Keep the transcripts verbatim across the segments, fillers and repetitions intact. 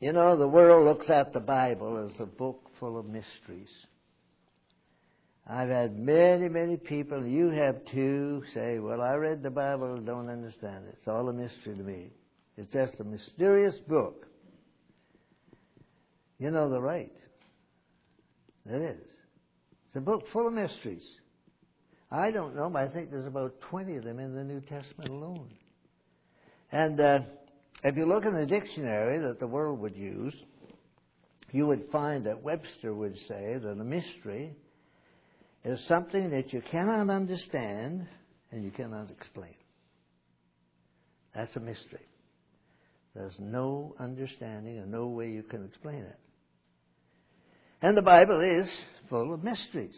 You know, the world looks at the Bible as a book full of mysteries. I've had many, many people, you have too, say, well, I read the Bible and don't understand it. It's all a mystery to me. It's just a mysterious book. You know, they're right. It is. It's a book full of mysteries. I don't know, but I think there's about twenty of them in the New Testament alone. And uh, if you look in the dictionary that the world would use, you would find that Webster would say that a mystery is something that you cannot understand and you cannot explain. That's a mystery. There's no understanding and no way you can explain it. And the Bible is full of mysteries.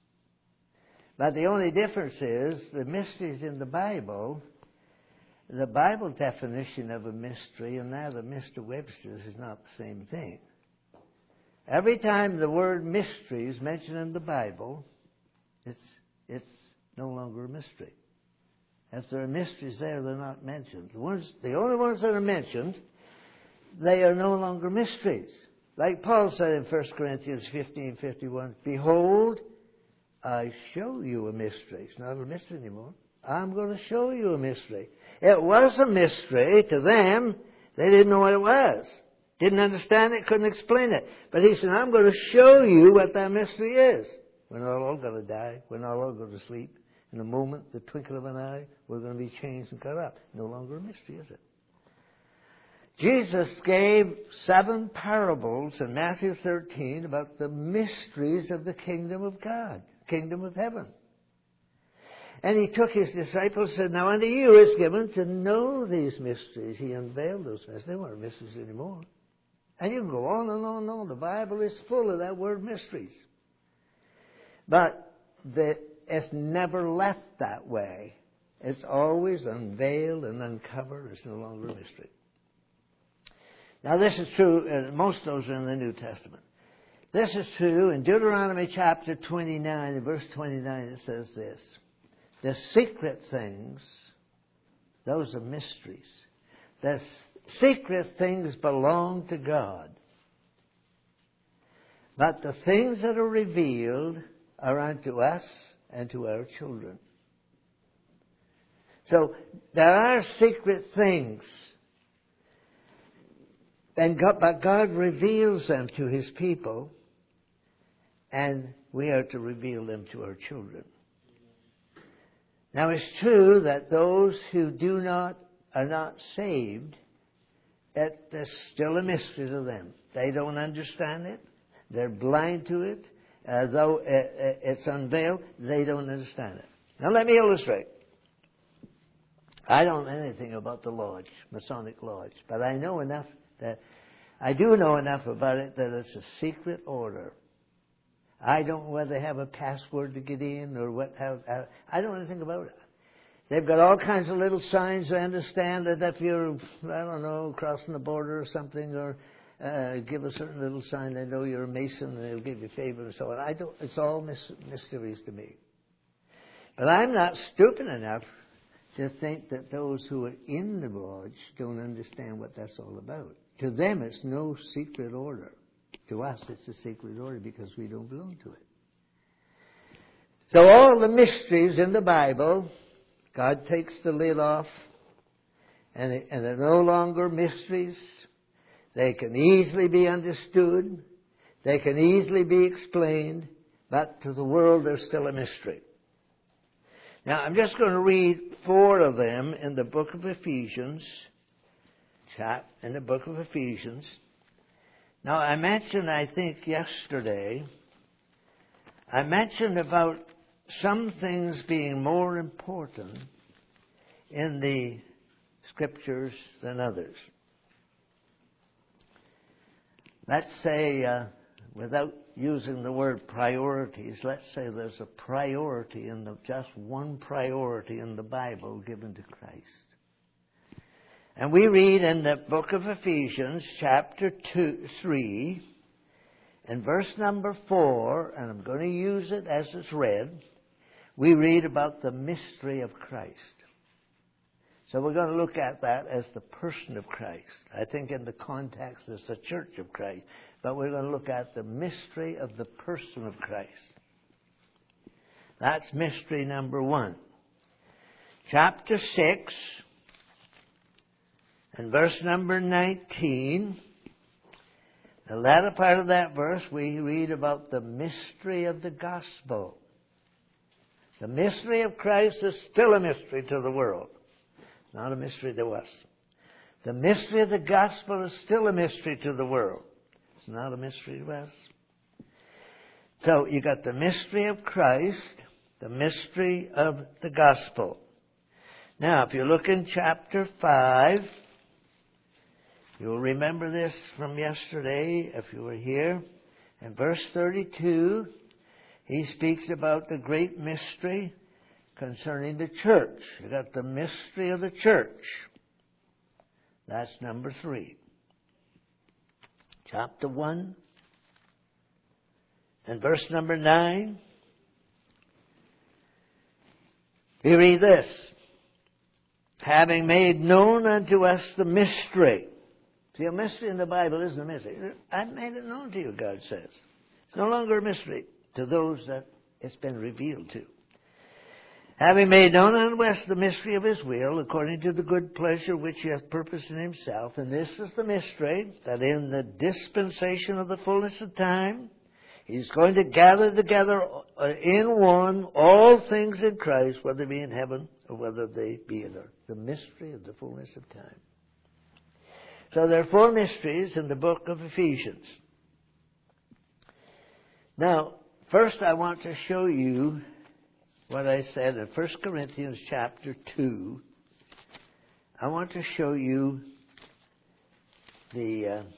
But the only difference is the mysteries in the Bible, the Bible definition of a mystery and that of Mister Webster's is not the same thing. Every time the word mystery is mentioned in the Bible, it's it's no longer a mystery. If there are mysteries there, they're not mentioned. The ones, the only ones that are mentioned, they are no longer mysteries. Like Paul said in First Corinthians fifteen fifty-one, behold, I show you a mystery. It's not a mystery anymore. I'm going to show you a mystery. It was a mystery to them. They didn't know what it was. Didn't understand it, couldn't explain it. But he said, I'm going to show you what that mystery is. We're not all going to die. We're not all going to sleep. In a moment, the twinkle of an eye, we're going to be changed and cut up. No longer a mystery, is it? Jesus gave seven parables in Matthew thirteen about the mysteries of the kingdom of God, kingdom of heaven. And he took his disciples and said, now unto you is given to know these mysteries. He unveiled those mysteries. They weren't mysteries anymore. And you can go on and on and on. The Bible is full of that word mysteries. But the, it's never left that way. It's always unveiled and uncovered. It's no longer a mystery. Now this is true, uh, most of those are in the New Testament. This is true in Deuteronomy chapter twenty-nine, in verse twenty-nine it says this. The secret things, those are mysteries. The secret things belong to God. But the things that are revealed are unto us and to our children. So there are secret things. And God, but God reveals them to His people, and we are to reveal them to our children. Now it's true that those who do not, are not saved, it is still a mystery to them. They don't understand it. They're blind to it. Uh, though uh, uh, it's unveiled, they don't understand it. Now let me illustrate. I don't know anything about the lodge, Masonic lodge, but I know enough that I do know enough about it that it's a secret order. I don't know whether they have a password to get in or what. How, how, I don't know anything about it. They've got all kinds of little signs. I understand that if you're, I don't know, crossing the border or something, or uh, give a certain little sign, they know you're a Mason and they'll give you favor and so on. I don't. It's all mis- mysteries to me. But I'm not stupid enough to think that those who are in the lodge don't understand what that's all about. To them, it's no secret order. To us, it's a secret order because we don't belong to it. So all the mysteries in the Bible, God takes the lid off, and, it, and they're no longer mysteries. They can easily be understood. They can easily be explained, but to the world, they're still a mystery. Now, I'm just going to read four of them in the book of Ephesians, chap, in the book of Ephesians. Now, I mentioned, I think, yesterday, I mentioned about some things being more important in the Scriptures than others. Let's say, uh, without using the word priorities, let's say there's a priority in the, just one priority in the Bible given to Christ. And we read in the book of Ephesians, chapter two, three, and verse number four, and I'm going to use it as it's read, we read about the mystery of Christ. So we're going to look at that as the person of Christ. I think in the context it's the church of Christ. But we're going to look at the mystery of the person of Christ. That's mystery number one. Chapter six and verse number nineteen. The latter part of that verse we read about the mystery of the gospel. The mystery of Christ is still a mystery to the world. Not a mystery to us. The mystery of the gospel is still a mystery to the world. It's not a mystery to us. So you got the mystery of Christ, the mystery of the gospel. Now, if you look in chapter five, you'll remember this from yesterday if you were here. In verse thirty-two, he speaks about the great mystery concerning the church. You got the mystery of the church. That's number three. Chapter one and verse number nine. We read this. Having made known unto us the mystery. See, a mystery in the Bible isn't a mystery. I've made it known to you, God says. It's no longer a mystery to those that it's been revealed to. Having made known unto us the mystery of His will, according to the good pleasure which He hath purposed in Himself. And this is the mystery, that in the dispensation of the fullness of time, He's going to gather together in one all things in Christ, whether they be in heaven or whether they be in earth. The mystery of the fullness of time. So there are four mysteries in the book of Ephesians. Now, first I want to show you what I said in First Corinthians chapter two. I want to show you the uh,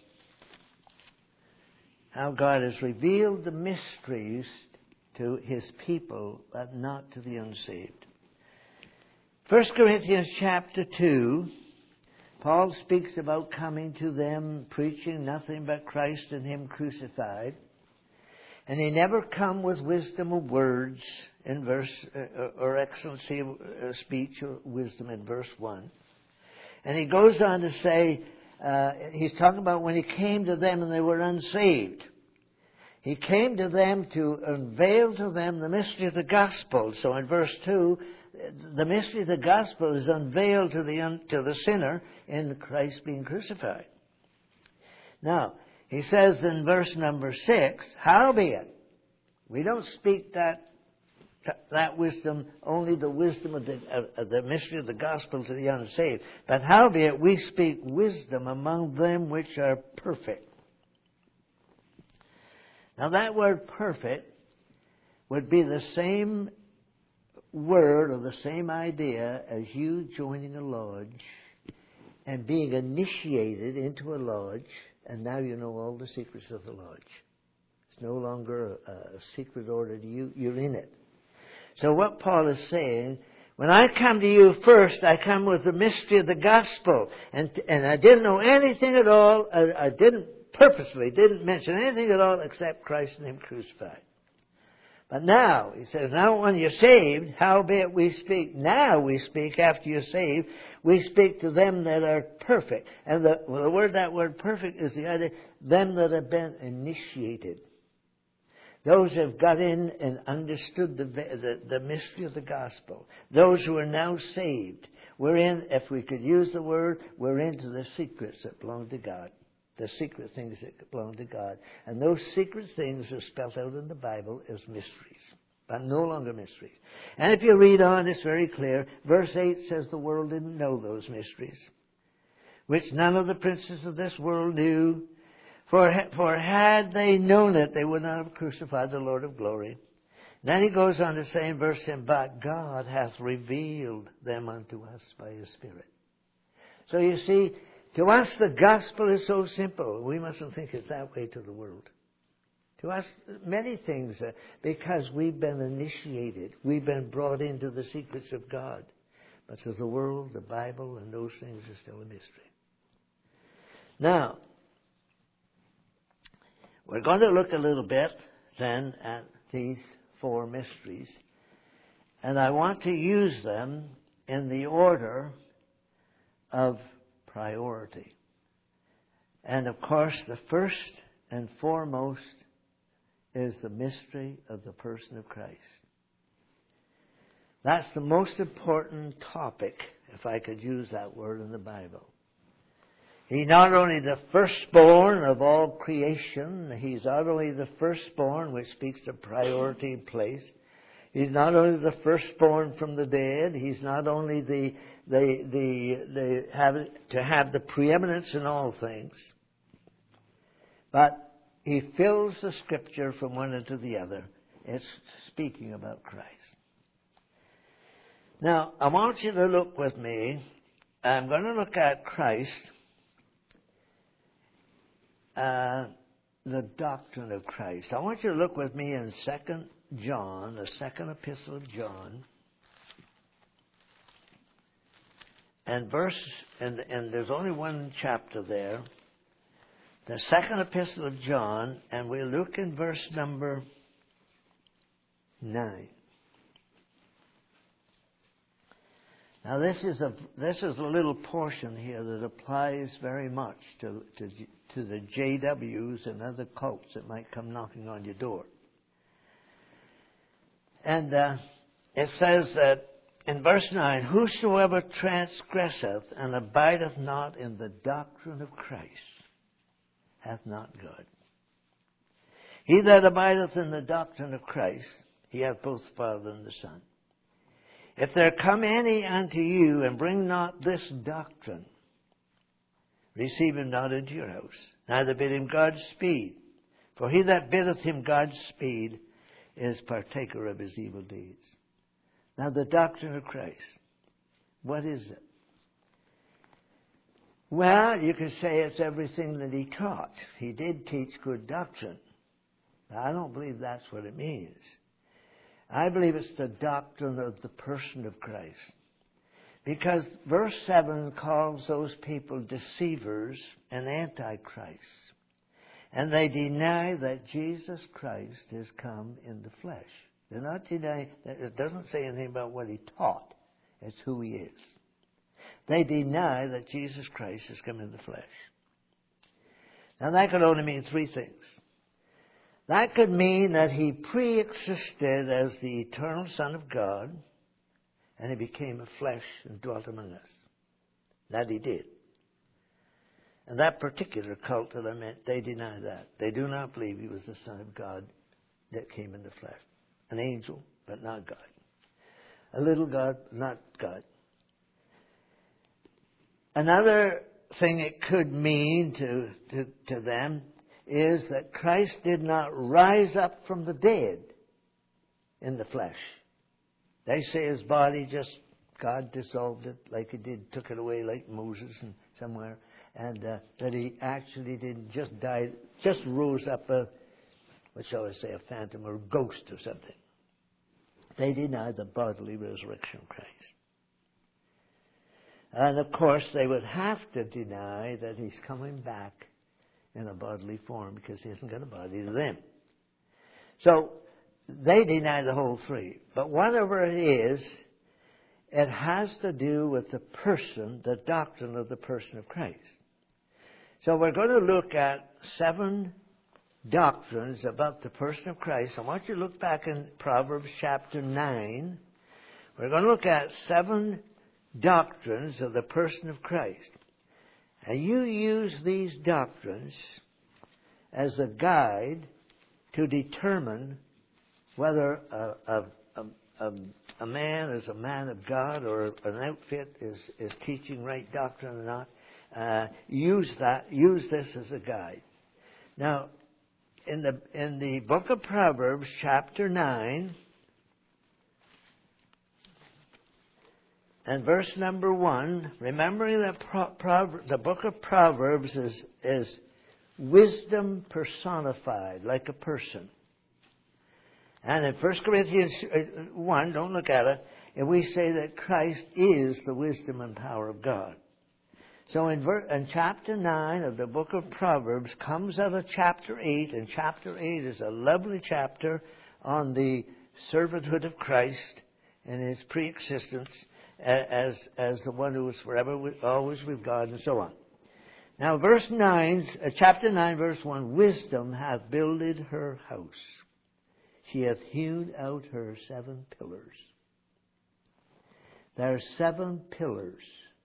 how God has revealed the mysteries to His people, but not to the unsaved. First Corinthians chapter two, Paul speaks about coming to them, preaching nothing but Christ and Him crucified. And He never come with wisdom of words in verse, uh, or excellency of uh, speech or wisdom in verse one. And he goes on to say, uh, he's talking about when He came to them and they were unsaved. He came to them to unveil to them the mystery of the gospel. So in verse two, the mystery of the gospel is unveiled to the, un, to the sinner in Christ being crucified. Now, he says in verse number six, howbeit, we don't speak that that wisdom, only the wisdom of the, of the mystery of the gospel to the unsaved. But howbeit, we speak wisdom among them which are perfect. Now that word perfect would be the same word or the same idea as you joining a lodge and being initiated into a lodge, and now you know all the secrets of the lodge. It's no longer a, a secret order to you. You're in it. So what Paul is saying, when I come to you first, I come with the mystery of the gospel. And and I didn't know anything at all. I, I didn't purposely, didn't mention anything at all except Christ and Him crucified. But now, he says, now when you're saved, howbeit we speak, now we speak after you're saved, we speak to them that are perfect. And the, well, the word, that word perfect is the idea, them that have been initiated. Those who have got in and understood the, the, the mystery of the gospel. Those who are now saved. We're in, if we could use the word, we're into the secrets that belong to God. The secret things that belong to God. And those secret things are spelled out in the Bible as mysteries. But no longer mysteries. And if you read on, it's very clear. Verse eight says the world didn't know those mysteries, which none of the princes of this world knew. For, for had they known it, they would not have crucified the Lord of glory. Then he goes on to say in verse ten, but God hath revealed them unto us by His Spirit. So you see, to us the gospel is so simple. We mustn't think it's that way to the world. To us, many things, uh, because we've been initiated. We've been brought into the secrets of God. But to the world, the Bible and those things are still a mystery. Now, we're going to look a little bit then at these four mysteries. And I want to use them in the order of priority. And of course, the first and foremost is the mystery of the person of Christ. That's the most important topic, if I could use that word in the Bible. He's not only the firstborn of all creation, he's not only the firstborn, which speaks of priority and place. He's not only the firstborn from the dead, he's not only the, the, the, the have, to have the preeminence in all things, but he fills the Scripture from one end to the other. It's speaking about Christ. Now, I want you to look with me. I'm going to look at Christ, uh, the doctrine of Christ. I want you to look with me in Second John, the second epistle of John, and verse, and, and there's only one chapter there. The second epistle of John, and we look in verse number nine. Now this is a this is a little portion here that applies very much to to, to the J Ws and other cults that might come knocking on your door. And uh, it says that in verse nine, whosoever transgresseth and abideth not in the doctrine of Christ hath not God. He that abideth in the doctrine of Christ, he hath both the Father and the Son. If there come any unto you and bring not this doctrine, receive him not into your house, neither bid him Godspeed. For he that biddeth him Godspeed is partaker of his evil deeds. Now the doctrine of Christ, what is it? Well, you could say it's everything that he taught. He did teach good doctrine. But I don't believe that's what it means. I believe it's the doctrine of the person of Christ. Because verse seven calls those people deceivers and antichrists. And they deny that Jesus Christ has come in the flesh. They're not denying, it doesn't say anything about what he taught. It's who he is. They deny that Jesus Christ has come in the flesh. Now that could only mean three things. That could mean that he pre-existed as the eternal Son of God, and he became a flesh and dwelt among us. That he did. And that particular cult that I meant, they deny that. They do not believe he was the Son of God that came in the flesh. An angel, but not God. A little God, not God. Another thing it could mean to, to, to them is that Christ did not rise up from the dead in the flesh. They say his body just, God dissolved it like he did, took it away like Moses and somewhere, and uh, that he actually didn't just die, just rose up a, what shall I say, a phantom or a ghost or something. They deny the bodily resurrection of Christ. And of course, they would have to deny that he's coming back in a bodily form because he hasn't got a body to them. So, they deny the whole three. But whatever it is, it has to do with the person, the doctrine of the person of Christ. So we're going to look at seven doctrines about the person of Christ. I want you to look back in Proverbs chapter nine. We're going to look at seven doctrines of the person of Christ. And you use these doctrines as a guide to determine whether a, a, a, a man is a man of God or an outfit is, is teaching right doctrine or not. Uh, use that, use this as a guide. Now, in the in the book of Proverbs, chapter nine, and verse number one, remembering that Pro, Pro, the book of Proverbs is is wisdom personified, like a person. And in First Corinthians one, don't look at it, and we say that Christ is the wisdom and power of God. So in, ver- in chapter nine of the book of Proverbs comes out of chapter eight, and chapter eight is a lovely chapter on the servanthood of Christ and his pre-existence. as, as the one who is forever with, always with God, and so on. Now, verse nine, uh, chapter nine, verse one, wisdom hath builded her house. She hath hewn out her seven pillars. There are seven pillars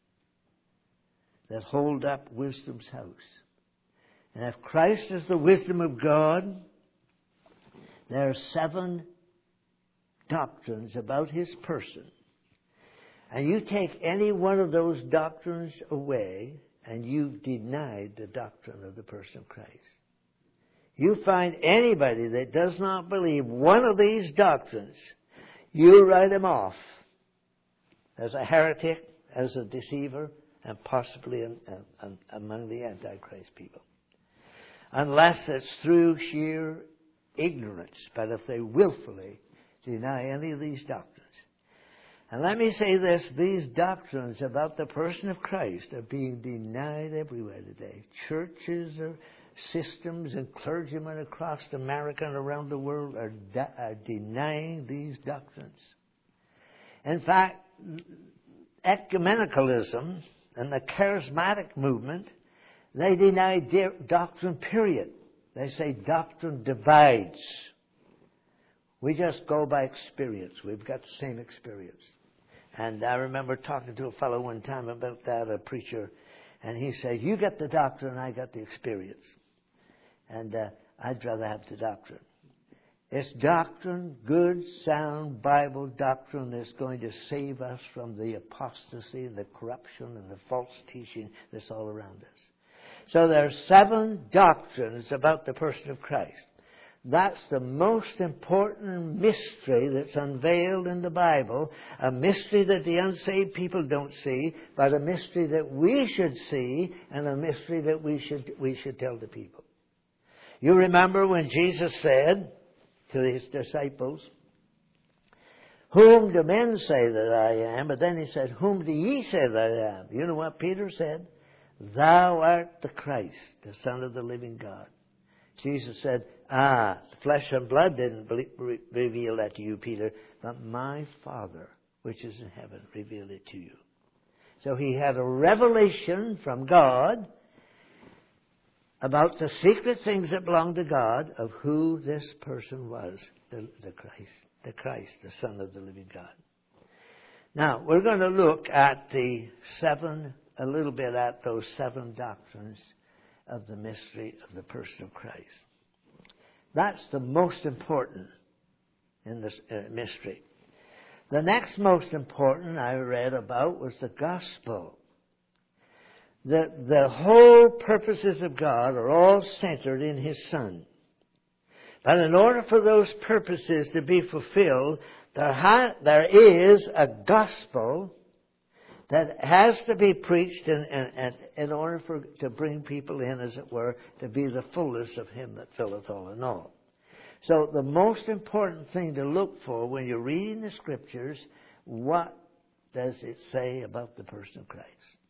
that hold up wisdom's house. And if Christ is the wisdom of God, there are seven doctrines about his person. And you take any one of those doctrines away, and you've denied the doctrine of the person of Christ. You find anybody that does not believe one of these doctrines, you write him off as a heretic, as a deceiver, and possibly in, in, in, among the Antichrist people. Unless it's through sheer ignorance, but if they willfully deny any of these doctrines. And let me say this, these doctrines about the person of Christ are being denied everywhere today. Churches or systems and clergymen across America and around the world are, de- are denying these doctrines. In fact, ecumenicalism and the charismatic movement, they deny de- doctrine, period. They say doctrine divides. We just go by experience. We've got the same experience. And I remember talking to a fellow one time about that, a preacher, and he said, you got the doctrine, I got the experience. And uh, I'd rather have the doctrine. It's doctrine, good, sound Bible doctrine that's going to save us from the apostasy, the corruption, and the false teaching that's all around us. So there are seven doctrines about the person of Christ. That's the most important mystery that's unveiled in the Bible, a mystery that the unsaved people don't see, but a mystery that we should see, and a mystery that we should we should tell the people. You remember when Jesus said to his disciples, whom do men say that I am? But then he said, whom do ye say that I am? You know what Peter said? Thou art the Christ, the Son of the living God. Jesus said, ah, flesh and blood didn't reveal that to you, Peter, but my Father, which is in heaven, revealed it to you. So he had a revelation from God about the secret things that belong to God of who this person was, the, the Christ, the Christ, the Son of the living God. Now, we're going to look at the seven, a little bit at those seven doctrines of the mystery of the person of Christ. That's the most important in this uh, mystery. The next most important I read about was the gospel. The, the whole purposes of God are all centered in His Son. But in order for those purposes to be fulfilled, there, ha- there is a gospel that has to be preached in, in, in order for to bring people in, as it were, to be the fullness of Him that filleth all in all. So the most important thing to look for when you're reading the Scriptures, what does it say about the person of Christ?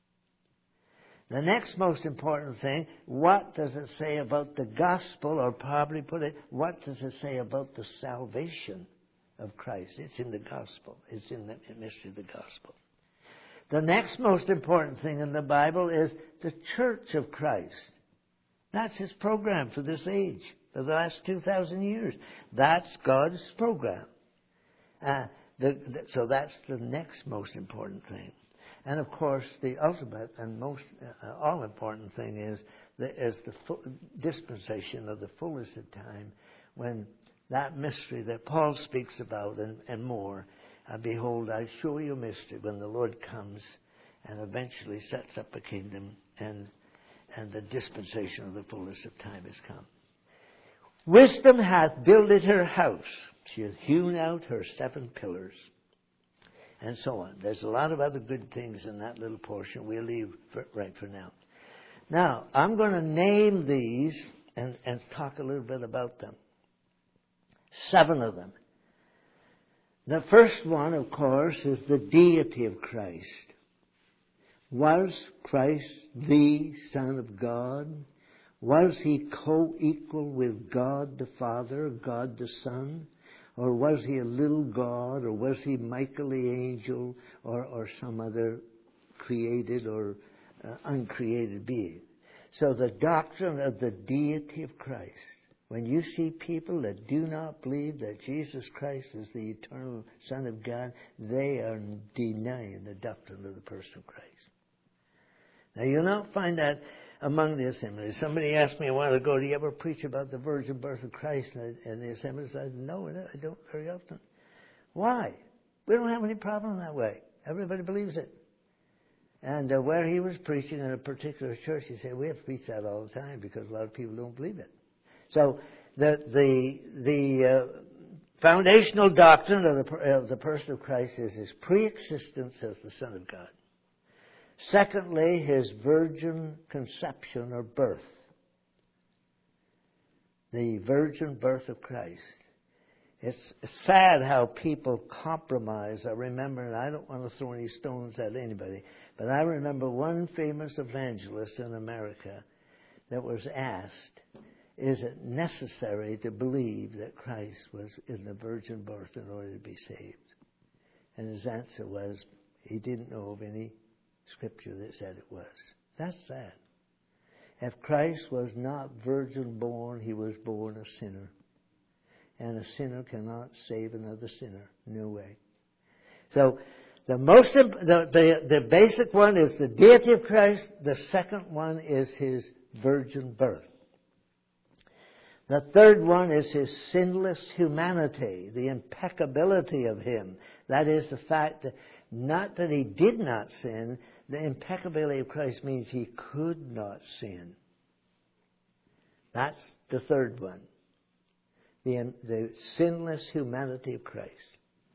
The next most important thing, what does it say about the gospel, or probably put it, what does it say about the salvation of Christ? It's in the gospel. It's in the mystery of the gospel. The next most important thing in the Bible is the church of Christ. That's His program for this age, for the last two thousand years. That's God's program. Uh, the, the, so that's the next most important thing. And of course, the ultimate and most uh, all-important thing is the, is the full dispensation of the fullness of time, when that mystery that Paul speaks about and, and more, Uh, behold, I show you a mystery, when the Lord comes and eventually sets up a kingdom, and and the dispensation of the fullness of time has come. Wisdom hath builded her house. She hath hewn out her seven pillars. And so on. There's a lot of other good things in that little portion. We'll leave for, right for now. Now, I'm going to name these and, and talk a little bit about them. Seven of them. The first one, of course, is the deity of Christ. Was Christ the Son of God? Was He co-equal with God the Father, God the Son? Or was he a little god? Or was he Michael the angel? Or, or some other created or uh, uncreated being? So the doctrine of the deity of Christ. When you see people that do not believe that Jesus Christ is the eternal Son of God, they are denying the doctrine of the person of Christ. Now you'll not find that among the assemblies. Somebody asked me a while ago, do you ever preach about the virgin birth of Christ in the assemblies? I said, no, I don't very often. Why? We don't have any problem that way. Everybody believes it. And uh, where he was preaching in a particular church, he said, we have to preach that all the time because a lot of people don't believe it. So the the the uh, foundational doctrine of the, of the person of Christ is his pre-existence as the Son of God. Secondly, his virgin conception or birth. The virgin birth of Christ. It's sad how people compromise. I remember, and I don't want to throw any stones at anybody, but I remember one famous evangelist in America that was asked, is it necessary to believe that Christ was in the virgin birth in order to be saved? And his answer was, he didn't know of any scripture that said it was. That's sad. If Christ was not virgin born, he was born a sinner. And a sinner cannot save another sinner. No way. So, the most, the, the, the basic one is the deity of Christ. The second one is his virgin birth. The third one is his sinless humanity, the impeccability of him. That is the fact that, not that he did not sin, the impeccability of Christ means he could not sin. That's the third one. The, the sinless humanity of Christ.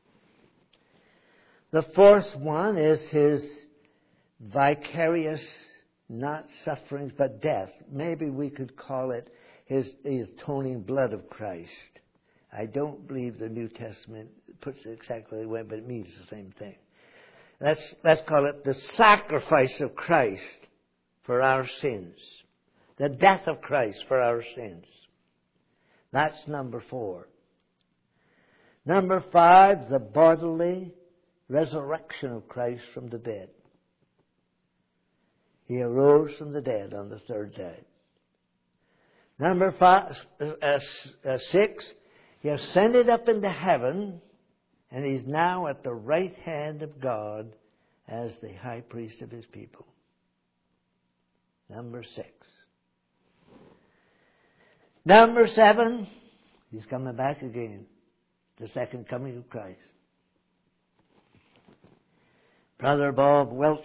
The fourth one is his vicarious, not sufferings, but death. Maybe we could call it his, his atoning blood of Christ. I don't believe the New Testament puts it exactly the way, but it means the same thing. Let's, let's call it the sacrifice of Christ for our sins. The death of Christ for our sins. That's number four. Number five, the bodily resurrection of Christ from the dead. He arose from the dead on the third day. Number five, uh, uh, six, he ascended up into heaven, and he's now at the right hand of God as the high priest of his people. Number six. Number seven, he's coming back again. The second coming of Christ. Brother Bob Welch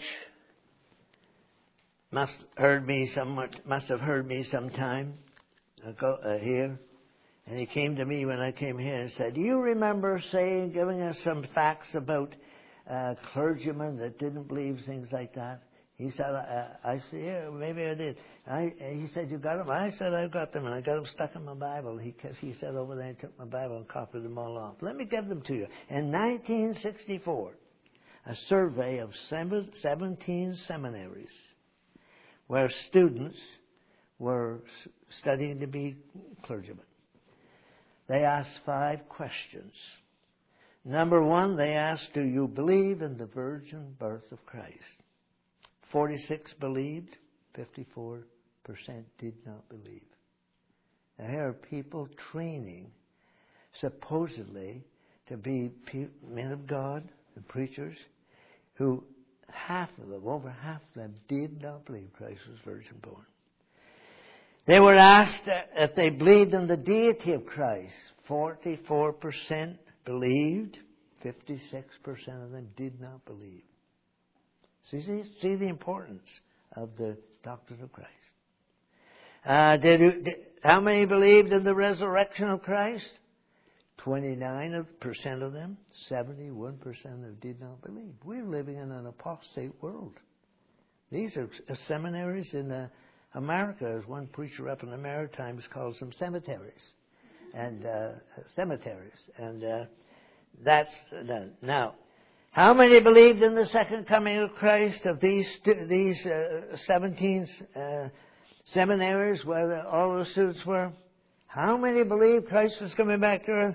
must heard me somewhat, must have heard me sometime ago uh, here, and he came to me when I came here and said, "Do you remember saying, giving us some facts about uh, clergymen that didn't believe things like that?" He said, uh, "I said, yeah, maybe I did." I, he said, "You got them?" I said, "I've got them, and I got them stuck in my Bible." He he said over there, he took my Bible and copied them all off. Let me give them to you. In nineteen sixty-four, a survey of seventeen seminaries where students were studying to be clergymen. They asked five questions. Number one, they asked, "Do you believe in the virgin birth of Christ?" forty-six believed, fifty-four percent did not believe. Now here are people training, supposedly, to be men of God and preachers, who half of them, over half of them, did not believe Christ was virgin born. They were asked if they believed in the deity of Christ. forty-four percent believed, fifty-six percent of them did not believe. See, see, see the importance of the doctrine of Christ. Uh, did, did, how many believed in the resurrection of Christ? twenty-nine percent of them. seventy-one percent of them did not believe. We're living in an apostate world. These are seminaries in uh, America, as one preacher up in the Maritimes calls them cemeteries. And uh, cemeteries. And uh, that's done. Now, how many believed in the second coming of Christ of these these uh, seventeen uh, seminaries where the, all the students were? How many believed Christ was coming back to earth?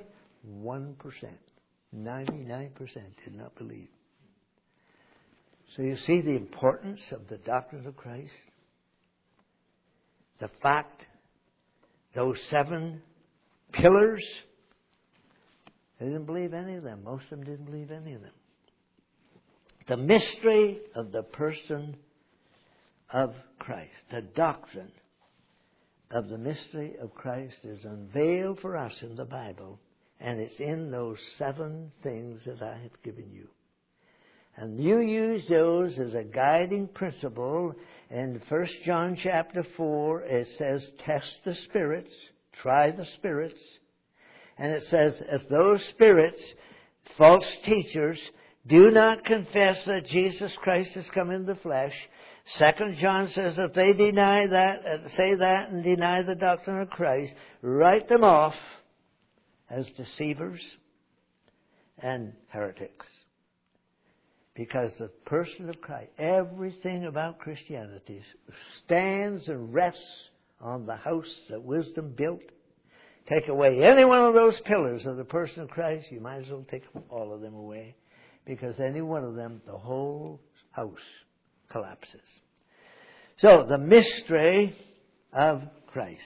one percent. ninety-nine percent did not believe. So you see the importance of the doctrine of Christ? The fact, those seven pillars, they didn't believe any of them. Most of them didn't believe any of them. The mystery of the person of Christ, the doctrine of the mystery of Christ is unveiled for us in the Bible, and it's in those seven things that I have given you. And you use those as a guiding principle. In First John chapter four, it says, test the spirits, try the spirits. And it says, if those spirits, false teachers, do not confess that Jesus Christ has come in the flesh, Second John says if they deny that, uh, say that and deny the doctrine of Christ, write them off as deceivers and heretics. Because the person of Christ, everything about Christianity stands and rests on the house that wisdom built. Take away any one of those pillars of the person of Christ, you might as well take all of them away. Because any one of them, the whole house collapses. So, the mystery of Christ.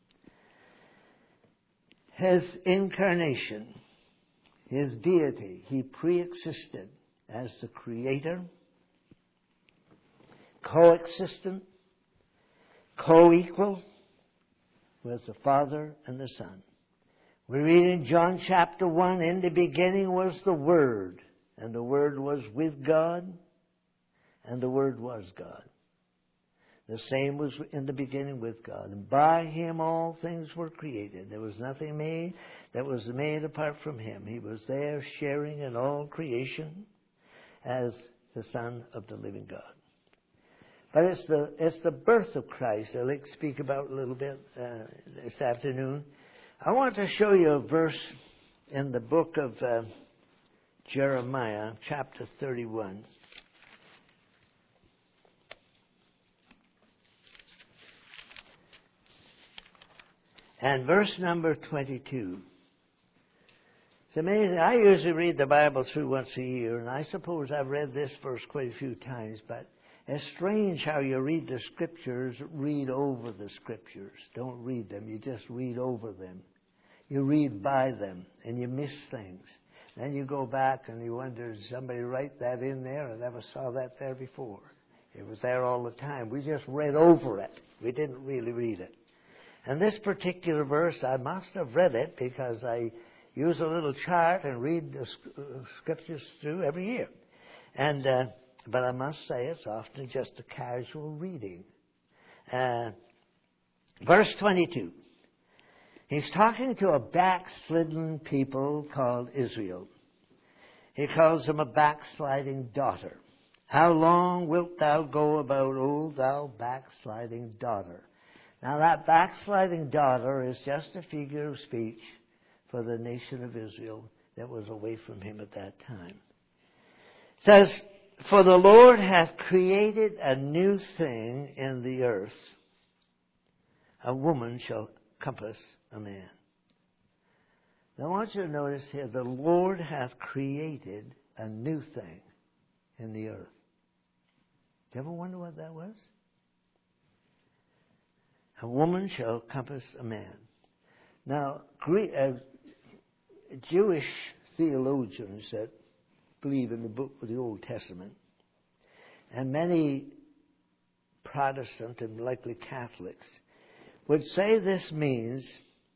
His incarnation, His deity, He pre-existed as the Creator, coexistent, co-equal with the Father and the Son. We read in John chapter one, in the beginning was the Word, and the Word was with God, and the Word was God. The same was in the beginning with God. And by Him all things were created. There was nothing made that was made apart from Him. He was there sharing in all creation as the Son of the living God. But it's the it's the birth of Christ I'd like to speak about a little bit uh, this afternoon. I want to show you a verse in the book of uh, Jeremiah, chapter thirty-one. And verse number twenty-two. It's amazing. I usually read the Bible through once a year, and I suppose I've read this verse quite a few times, but it's strange how you read the Scriptures, read over the Scriptures. Don't read them, you just read over them. You read by them, and you miss things. Then you go back and you wonder, did somebody write that in there? I never saw that there before. It was there all the time. We just read over it. We didn't really read it. And this particular verse, I must have read it because I use a little chart and read the Scriptures through every year. And uh, but I must say it's often just a casual reading. Uh, verse twenty-two. He's talking to a backslidden people called Israel. He calls them a backsliding daughter. How long wilt thou go about, O thou backsliding daughter? Now that backsliding daughter is just a figure of speech for the nation of Israel that was away from Him at that time. It says, for the Lord hath created a new thing in the earth. A woman shall compass a man. Now I want you to notice here, the Lord hath created a new thing in the earth. Do you ever wonder what that was? A woman shall compass a man. Now, uh, Jewish theologians that believe in the book of the Old Testament, and many Protestant and likely Catholics, would say this means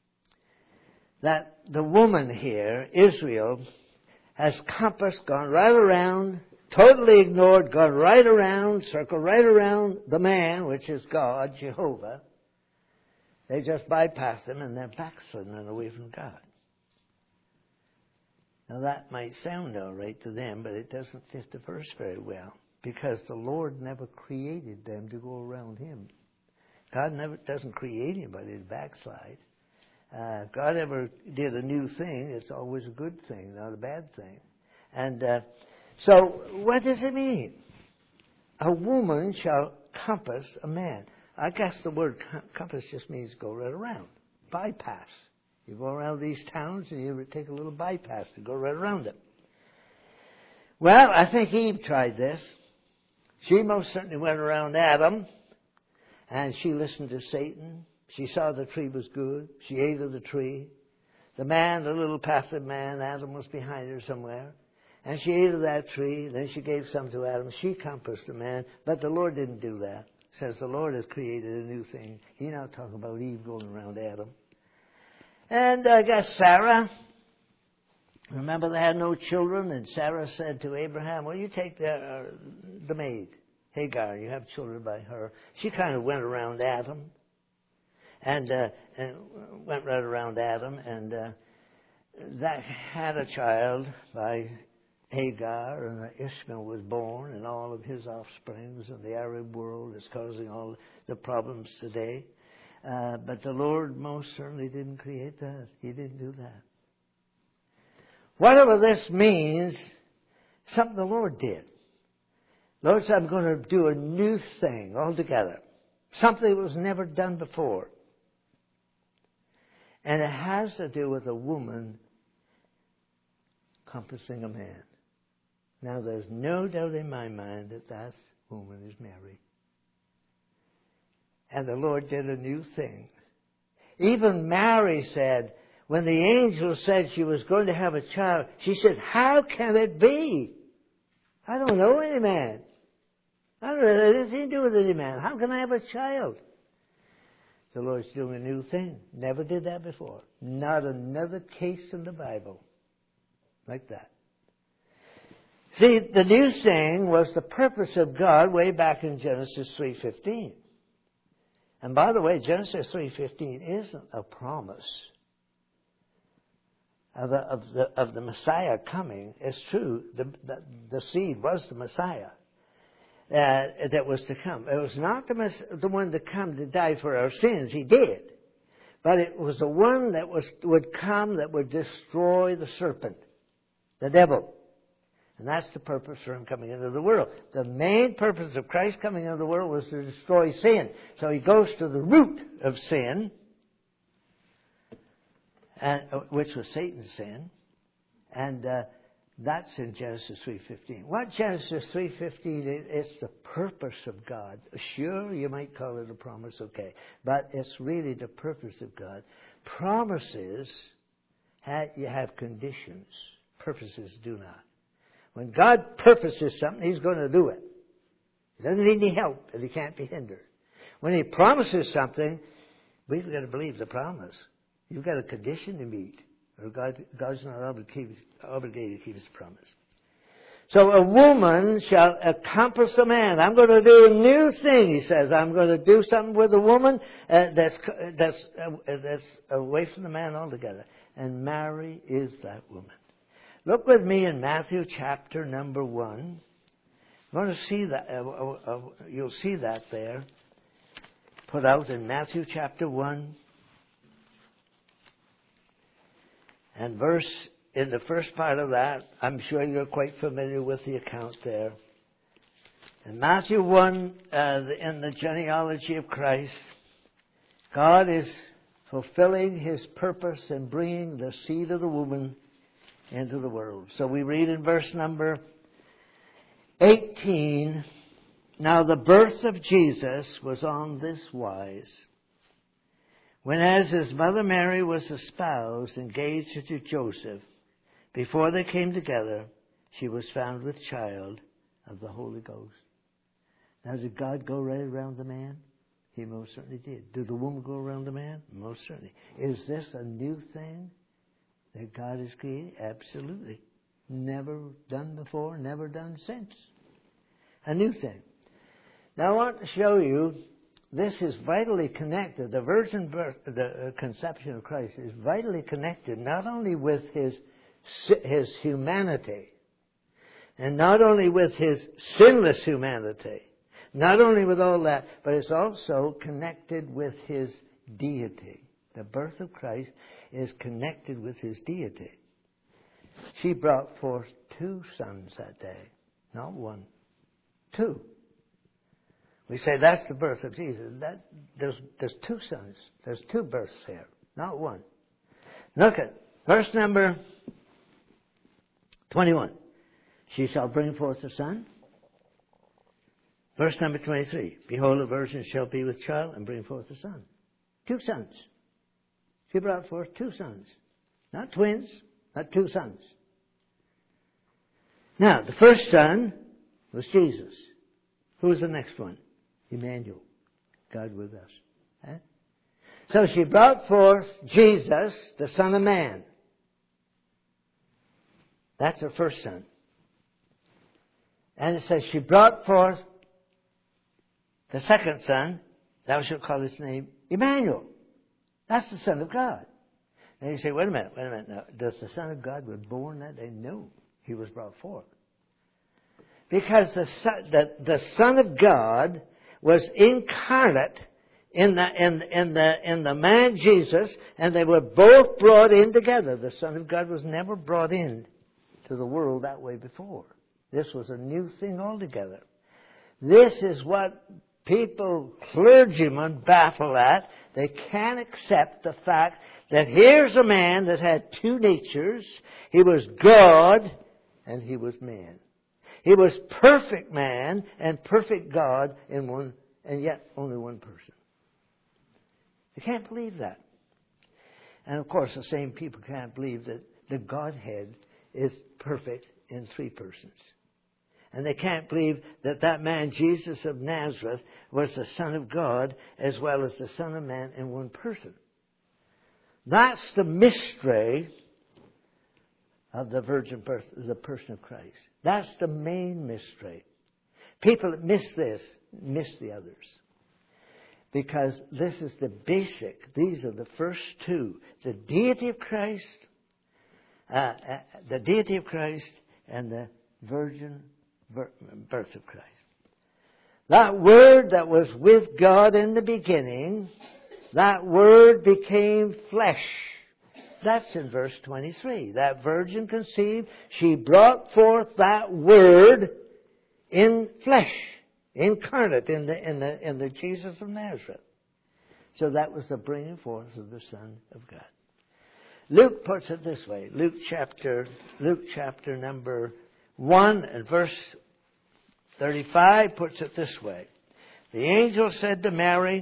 that the woman here, Israel, has compassed, gone right around, totally ignored, gone right around, circled right around the man, which is God, Jehovah. They just bypass him and they're backsliding and away from God. Now that might sound all right to them, but it doesn't fit the verse very well. Because the Lord never created them to go around Him. God never doesn't create anybody to backslide. Uh, if God ever did a new thing, it's always a good thing, not a bad thing. And uh, so what does it mean? A woman shall compass a man. I guess the word compass just means go right around, bypass. You go around these towns and you take a little bypass to go right around them. Well, I think Eve tried this. She most certainly went around Adam, and she listened to Satan. She saw the tree was good. She ate of the tree. The man, the little passive man, Adam was behind her somewhere. And she ate of that tree. Then she gave some to Adam. She compassed the man. But the Lord didn't do that. Since the Lord has created a new thing. He's not talking about Eve going around Adam. And I guess Sarah, remember they had no children, and Sarah said to Abraham, well, you take the, uh, the maid, Hagar, you have children by her. She kind of went around Adam, and, uh, and went right around Adam, and uh, that had a child by Hagar, and Ishmael was born, and all of his offsprings, and the Arab world is causing all the problems today. Uh, but the Lord most certainly didn't create that. He didn't do that. Whatever this means, something the Lord did. Lord said, I'm going to do a new thing altogether. Something that was never done before. And it has to do with a woman compassing a man. Now, there's no doubt in my mind that that woman is Mary. And the Lord did a new thing. Even Mary said, when the angel said she was going to have a child, she said, how can it be? I don't know any man. I don't know anything to do with any man. How can I have a child? The Lord's doing a new thing. Never did that before. Not another case in the Bible like that. See, the new thing was the purpose of God way back in Genesis three fifteen. And by the way, Genesis three fifteen isn't a promise of the, of the, of the Messiah coming. It's true, the, the, the seed was the Messiah uh, that was to come. It was not the, the one to come to die for our sins. He did. But it was the one that was would come that would destroy the serpent, the devil. And that's the purpose for him coming into the world. The main purpose of Christ coming into the world was to destroy sin. So he goes to the root of sin, and, uh, which was Satan's sin. And uh, that's in Genesis three fifteen. What Genesis three fifteen is, it's the purpose of God. Sure, you might call it a promise, okay. But it's really the purpose of God. Promises, have, you have conditions. Purposes do not. When God purposes something, He's going to do it. He doesn't need any help, and He can't be hindered. When He promises something, we've got to believe the promise. You've got a condition to meet, or God, God's not obligated, obligated to keep His promise. So a woman shall accomplish a man. I'm going to do a new thing, He says. I'm going to do something with a woman uh, that's that's uh, that's away from the man altogether. And Mary is that woman. Look with me in Matthew chapter number one. You're going to see that. Uh, uh, uh, you'll see that there, put out in Matthew chapter one, and verse in the first part of that. I'm sure you're quite familiar with the account there. In Matthew one, uh, in the genealogy of Christ, God is fulfilling His purpose in bringing the seed of the woman into the world. So we read in verse number eighteen, now the birth of Jesus was on this wise. When as his mother Mary was espoused, engaged to Joseph, before they came together, she was found with child of the Holy Ghost. Now, did God go right around the man? He most certainly did. Did the woman go around the man? Most certainly. Is this a new thing that God has created? Absolutely. Never done before, never done since. A new thing. Now I want to show you, this is vitally connected. The virgin birth, the conception of Christ is vitally connected not only with His, His humanity, and not only with His sinless humanity, not only with all that, but it's also connected with His deity. The birth of Christ is connected with His deity. She brought forth two sons that day, not one, two. We say that's the birth of Jesus. That, there's, there's two sons. There's two births here, not one. Look at verse number twenty-one. She shall bring forth a son. Verse number twenty-three. Behold, a virgin shall be with child and bring forth a son. Two sons. She brought forth two sons. Not twins, but two sons. Now, the first son was Jesus. Who was the next one? Emmanuel. God with us. Eh? So she brought forth Jesus, the Son of Man. That's her first son. And it says she brought forth the second son. Thou shalt call his name Emmanuel. That's the Son of God. And you say, wait a minute, wait a minute. Now, does the Son of God was born that day? No. He was brought forth. Because the son, the, the Son of God was incarnate in the, in, in the, in the man Jesus, and they were both brought in together. The Son of God was never brought in to the world that way before. This was a new thing altogether. This is what people, clergymen, baffle at. They can't accept the fact that here's a man that had two natures. He was God and he was man. He was perfect man and perfect God in one, and yet only one person. You can't believe that. And of course, the same people can't believe that the Godhead is perfect in three persons. And they can't believe that that man, Jesus of Nazareth, was the Son of God as well as the Son of Man in one person. That's the mystery of the virgin birth, the person of Christ. That's the main mystery. People that miss this, miss the others. Because this is the basic, these are the first two. The deity of Christ, uh, uh, the deity of Christ and the virgin birth of Christ. That Word that was with God in the beginning, that Word became flesh. That's in verse twenty-three. That virgin conceived, she brought forth that Word in flesh, incarnate in the, in the, in the Jesus of Nazareth. So that was the bringing forth of the Son of God. Luke puts it this way. Luke chapter, Luke chapter number one and verse thirty-five puts it this way. The angel said to Mary,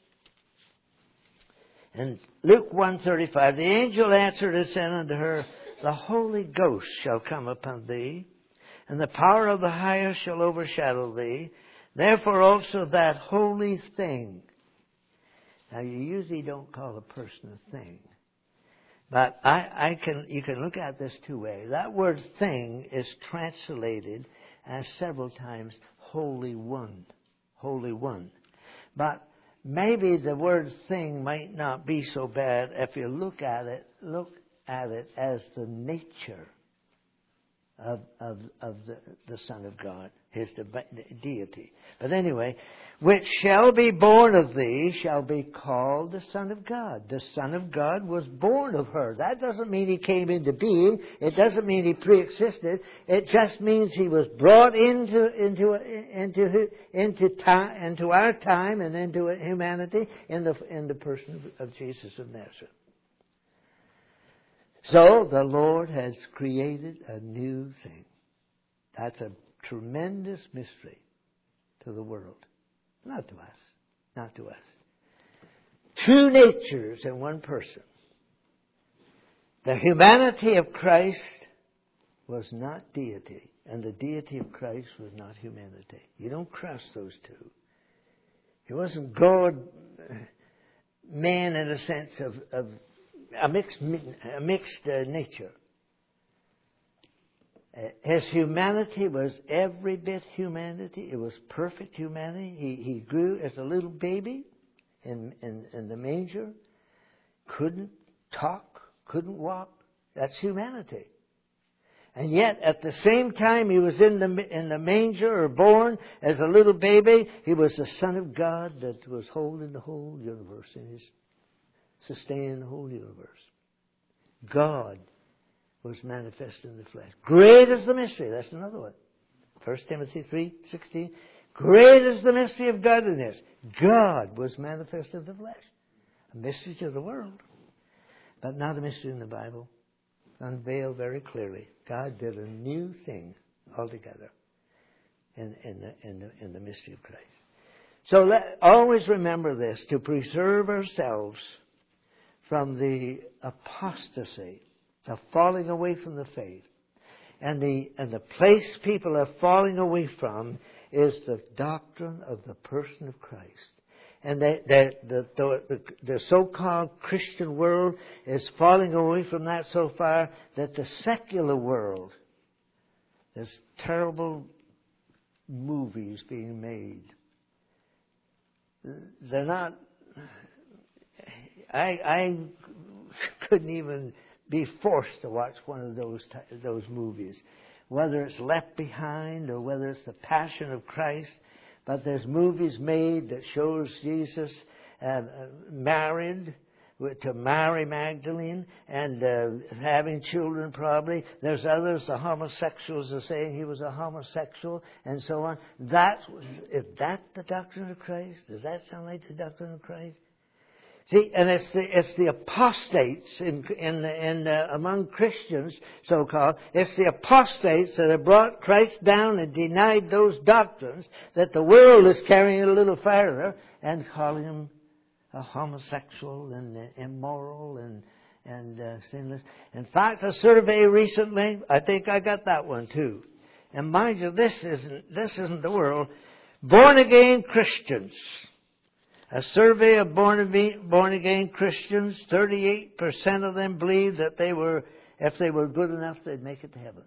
in Luke one thirty-five, the angel answered and said unto her, the Holy Ghost shall come upon thee, and the power of the highest shall overshadow thee. Therefore also that holy thing. Now you usually don't call a person a thing. But I, I can, you can look at this two ways. That word thing is translated as several times Holy One. Holy One. But maybe the word thing might not be so bad if you look at it, look at it as the nature of, of, of the, the Son of God, his de- deity. But anyway, which shall be born of thee shall be called the Son of God. The Son of God was born of her. That doesn't mean he came into being. It doesn't mean he pre-existed. It just means he was brought into into into into time, into our time and into humanity in the in the person of Jesus of Nazareth. So the Lord has created a new thing. That's a tremendous mystery to the world. Not to us. Not to us. Two natures in one person. The humanity of Christ was not deity, and the deity of Christ was not humanity. You don't cross those two. He wasn't God, man in a sense of, of a mixed, a mixed uh, nature. His humanity was every bit humanity. It was perfect humanity. He, he grew as a little baby in, in, in the manger. Couldn't talk, couldn't walk. That's humanity. And yet, at the same time he was in the, in the manger or born as a little baby, he was the Son of God that was holding the whole universe in his, sustaining the whole universe. God was manifest in the flesh. Great is the mystery. That's another one. First Timothy three sixteen. Great is the mystery of godliness. God was manifest in the flesh. A mystery to the world. but not a mystery in the Bible. Unveiled very clearly. God did a new thing altogether in, in, the, in, the, in the mystery of Christ. So let, always remember this, to preserve ourselves from the apostasy, the falling away from the faith. And the, and the place people are falling away from is the doctrine of the person of Christ. And they, they, the, the, the, the so-called Christian world is falling away from that so far that the secular world, there's terrible movies being made. They're not, I, I couldn't even be forced to watch one of those those movies, whether it's Left Behind or whether it's The Passion of Christ. But there's movies made that shows Jesus uh, married to Mary Magdalene and uh, having children probably. There's others, the homosexuals are saying he was a homosexual and so on. That, is that the doctrine of Christ? Does that sound like the doctrine of Christ? See, and it's the it's the apostates in in in uh, among Christians, so-called. It's the apostates that have brought Christ down and denied those doctrines that the world is carrying a little further and calling him a homosexual and uh, immoral and and uh, sinless. In fact, a survey recently, I think I got that one too. And mind you, this isn't this isn't the world. Born again Christians. A survey of born-again Christians, thirty-eight percent of them believed that they were, if they were good enough, they'd make it to heaven.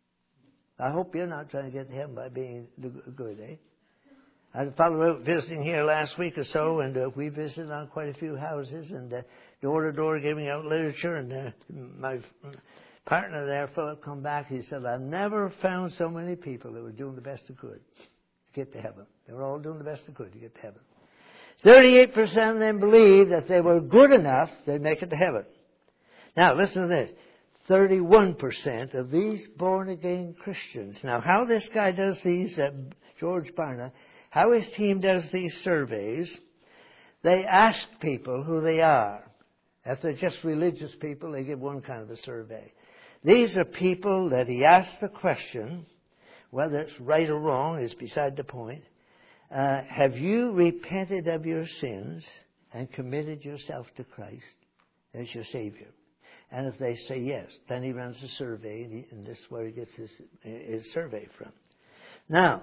I hope you're not trying to get to heaven by being good, eh? I had a fellow out visiting here last week or so, and uh, we visited on quite a few houses, and uh, door to door giving out literature, and uh, my partner there, Philip, come back, he said, I've never found so many people that were doing the best they could to get to heaven. They were all doing the best they could to get to heaven. thirty-eight percent of them believed that they were good enough, they'd make it to heaven. Now, listen to this. thirty-one percent of these born-again Christians. Now, how this guy does these, uh, George Barna, how his team does these surveys, they ask people who they are. If they're just religious people, they give one kind of a survey. These are people that he asks the question, whether it's right or wrong is beside the point. Uh, have you repented of your sins and committed yourself to Christ as your Savior? And if they say yes, then he runs a survey, and, he, and this is where he gets his, his survey from. Now,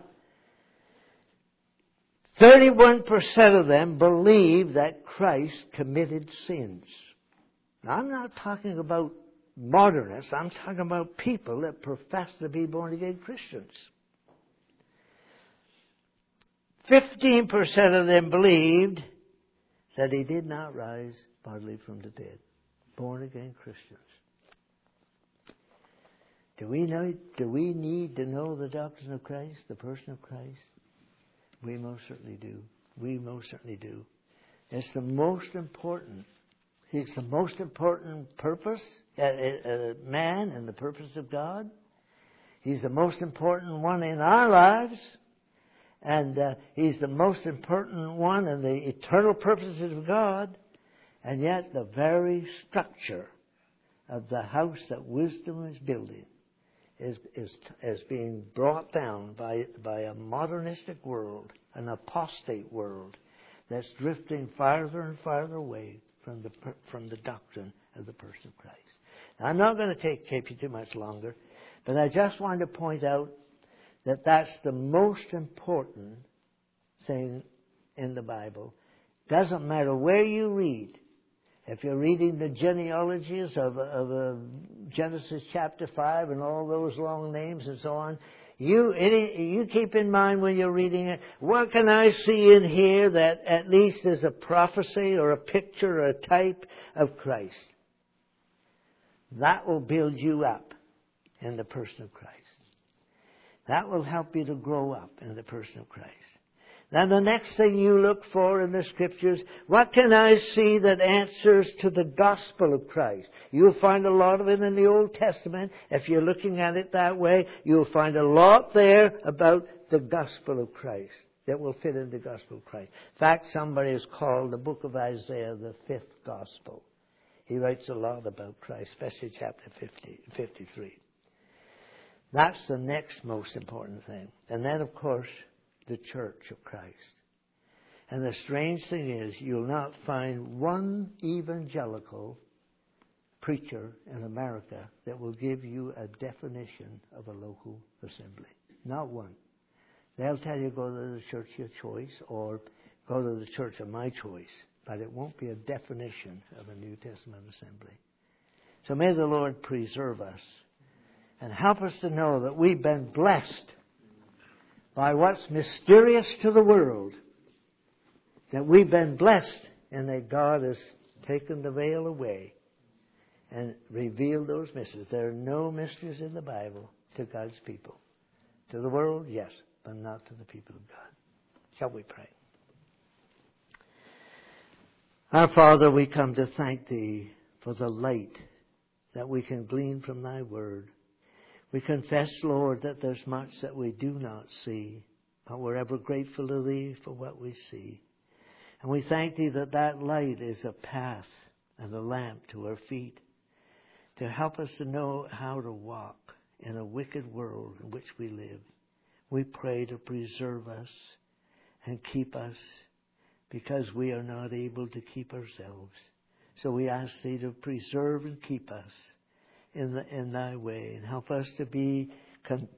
thirty-one percent of them believe that Christ committed sins. Now, I'm not talking about modernists. I'm talking about people that profess to be born-again Christians. Fifteen percent of them believed that he did not rise bodily from the dead. Born-again Christians. Do we know? Do we need to know the doctrine of Christ, the person of Christ? We most certainly do. We most certainly do. It's the most important. It's the most important purpose, uh, uh, man, and the purpose of God. He's the most important one in our lives. And uh, he's the most important one in the eternal purposes of God. And yet the very structure of the house that wisdom is building is is, is being brought down by, by a modernistic world, an apostate world that's drifting farther and farther away from the from the doctrine of the person of Christ. Now, I'm not going to take keep you too much longer, but I just wanted to point out that that's the most important thing in the Bible. Doesn't matter where you read. If you're reading the genealogies of, of uh, Genesis chapter five and all those long names and so on, you any, you keep in mind when you're reading it, what can I see in here that at least is a prophecy or a picture or a type of Christ? That will build you up in the person of Christ. That will help you to grow up in the person of Christ. Now the next thing you look for in the Scriptures, what can I see that answers to the gospel of Christ? You'll find a lot of it in the Old Testament. If you're looking at it that way, you'll find a lot there about the gospel of Christ that will fit in the gospel of Christ. In fact, somebody has called the book of Isaiah the fifth gospel. he writes a lot about Christ, especially chapter fifty, fifty-three. That's the next most important thing. And then, of course, the church of Christ. And the strange thing is, you'll not find one evangelical preacher in America that will give you a definition of a local assembly. Not one. They'll tell you go to the church of your choice or go to the church of my choice, but it won't be a definition of a New Testament assembly. So may the Lord preserve us and help us to know that we've been blessed by what's mysterious to the world, that we've been blessed and that God has taken the veil away and revealed those mysteries. There are no mysteries in the Bible to God's people. To the world, yes, but not to the people of God. Shall we pray? Our Father, we come to thank Thee for the light that we can glean from Thy Word. We confess, Lord, that there's much that we do not see, but we're ever grateful to Thee for what we see. And we thank Thee that that light is a path and a lamp to our feet to help us to know how to walk in a wicked world in which we live. We pray to preserve us and keep us because we are not able to keep ourselves. So we ask Thee to preserve and keep us in the, in Thy way and help us to be con-